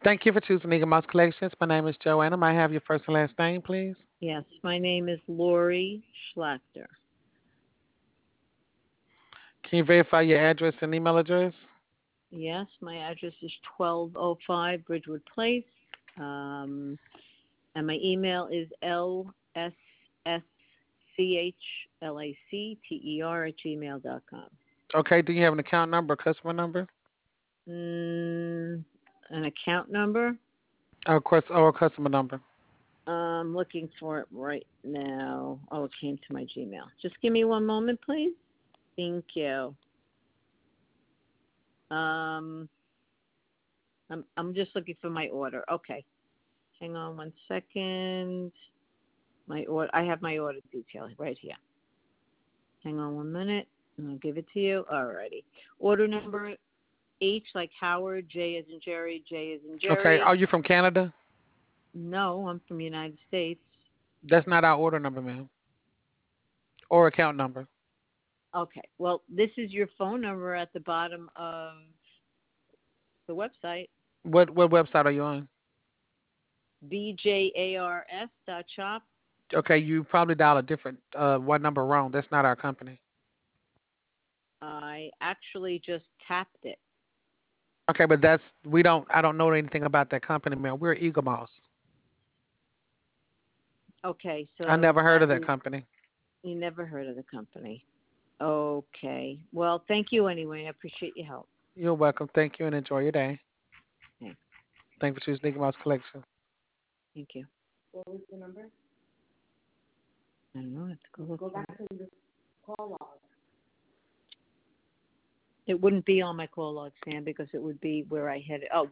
Thank you for choosing Eagle Mouse Collections. My name is Joanna. May I have your first and last name, please? Yes, my name is Lori Schlachter. Can you verify your address and email address? Yes, my address is 1205 Bridgewood Place. Um, and my email is lsschlacter@gmail.com. Okay, do you have an account number or customer number? An account number? Or a customer number? I'm looking for it right now. Oh, it came to my Gmail. Just give me one moment, please. Thank you. Um, I'm just looking for my order. Okay, hang on one second. My order. I have my order detail right here. Hang on one minute, and I'll give it to you. Alrighty. Order number H like Howard, J as in Jerry, J as in Okay, Jerry. are you from Canada? No, I'm from the United States. That's not our order number, ma'am. Or account number. Okay. Well, this is your phone number at the bottom of the website, What website are you on? bjars.shop. Okay, you probably dialed a different one number wrong. That's not our company. I actually just tapped it. Okay, but I don't know anything about that company, man. We're Eagle Mouse. Okay, I so never heard of that company. you never heard of the company. Okay. Well, thank you anyway. I appreciate your help. You're welcome. Thank you and enjoy your day. Thanks. Thank you for choosing Eagle Mouse Collection. Thank you. What was the number? I don't know. I have to go look. Go back to the call log. It wouldn't be on my call log, Sam, because it would be where I had it. Oh,